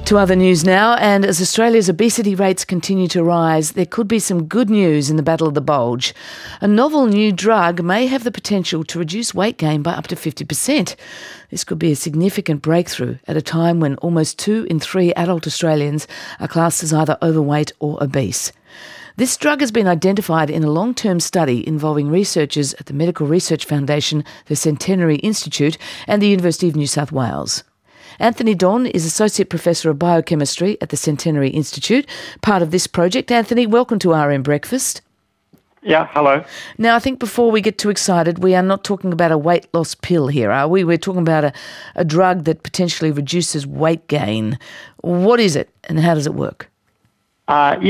To other news now, and as Australia's obesity rates continue to rise, there could be some good news in the battle of the bulge. A novel new drug may have the potential to reduce weight gain by up to 50%. This could be a significant breakthrough at a time when almost 2 in 3 adult Australians are classed as either overweight or obese. This drug has been identified in a long-term study involving researchers at the Medical Research Foundation, the Centenary Institute and the University of New South Wales. Anthony Don is Associate Professor of Biochemistry at the Centenary Institute, part of this project. Anthony, welcome to RM Breakfast. Yeah, hello. Now, I think before we get too excited, we are not talking about a weight loss pill here, are we? We're talking about a drug that potentially reduces weight gain. What is it and how does it work? What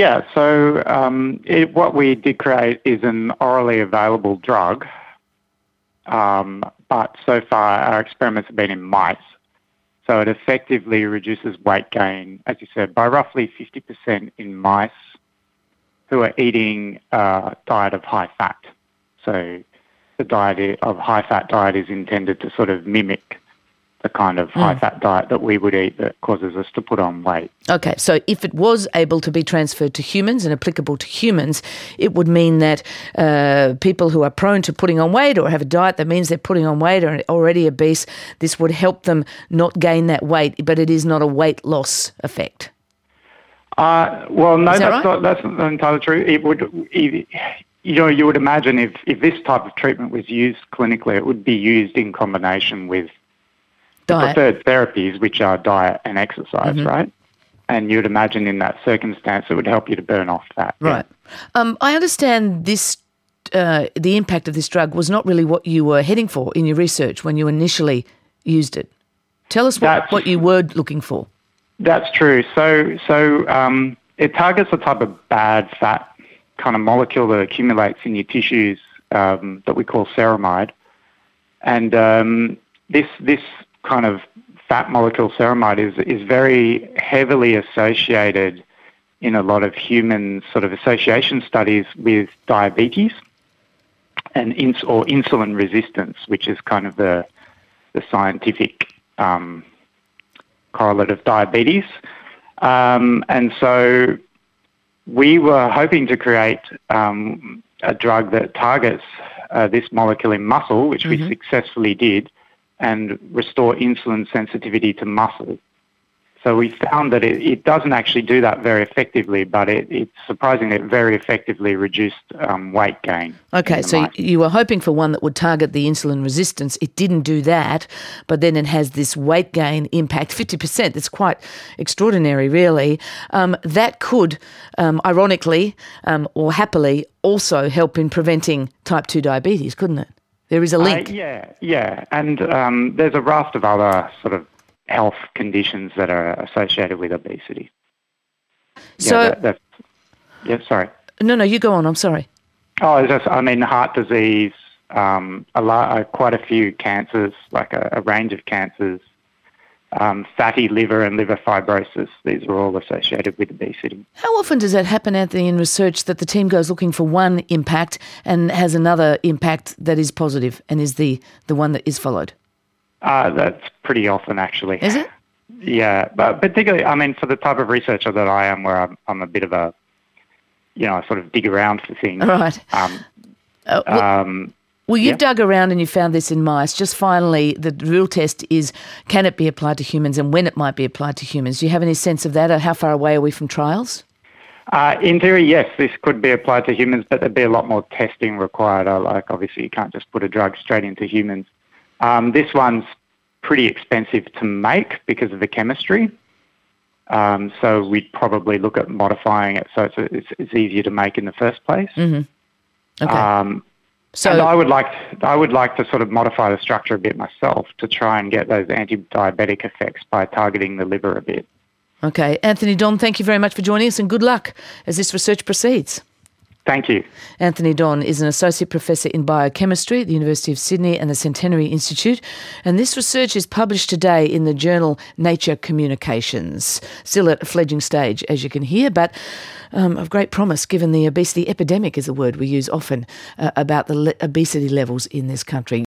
we did create is an orally available drug, but so far our experiments have been in mice. So it effectively reduces weight gain, as you said, by roughly 50% in mice who are eating a diet of high fat. So the diet of high-fat diet is intended to sort of mimic the kind of high-fat diet that we would eat that causes us to put on weight. Okay, so if it was able to be transferred to humans and applicable to humans, it would mean that people who are prone to putting on weight or have a diet that means they're putting on weight or are already obese, this would help them not gain that weight, but it is not a weight loss effect. That's not entirely true. It would, you would imagine if this type of treatment was used clinically, it would be used in combination with the preferred therapies, which are diet and exercise, right? And you'd imagine in that circumstance it would help you to burn off fat. Right. Yeah. I understand this. The impact of this drug was not really what you were heading for in your research when you initially used it. Tell us what you were looking for. That's true. So it targets a type of bad fat kind of molecule that accumulates in your tissues that we call ceramide. And this kind of fat molecule ceramide is very heavily associated in a lot of human sort of association studies with diabetes and insulin resistance, which is kind of the scientific correlate of diabetes. And so we were hoping to create a drug that targets this molecule in muscle, which we successfully did, and restore insulin sensitivity to muscle. So we found that it doesn't actually do that very effectively, but it's surprisingly it very effectively reduced weight gain. Okay, so you were hoping for one that would target the insulin resistance. It didn't do that, but then it has this weight gain impact, 50%. It's quite extraordinary, really. That could, ironically or happily, also help in preventing type 2 diabetes, couldn't it? There is a link. Yeah. And there's a raft of other sort of health conditions that are associated with obesity. So, sorry. No, you go on. I'm sorry. Heart disease, quite a few cancers, like a range of cancers, fatty liver and liver fibrosis. These are all associated with obesity. How often does that happen, Anthony, in research that the team goes looking for one impact and has another impact that is positive and is the one that is followed? That's pretty often, actually. Is it? Yeah, but particularly, for the type of researcher that I am, where I'm a bit of a, I sort of dig around for things. Right. You've dug around and you found this in mice. Just finally, the real test is, can it be applied to humans and when it might be applied to humans? Do you have any sense of that, or how far away are we from trials? In theory, yes, this could be applied to humans, but there'd be a lot more testing required. Obviously, you can't just put a drug straight into humans. This one's pretty expensive to make because of the chemistry. So we'd probably look at modifying it so it's easier to make in the first place. Mm-hmm. Okay. And I would like to sort of modify the structure a bit myself to try and get those anti-diabetic effects by targeting the liver a bit. Okay. Anthony Don, thank you very much for joining us and good luck as this research proceeds. Thank you. Anthony Don is an Associate Professor in Biochemistry at the University of Sydney and the Centenary Institute, and this research is published today in the journal Nature Communications. Still at a fledgling stage, as you can hear, but of great promise given the obesity epidemic is a word we use often about the obesity levels in this country.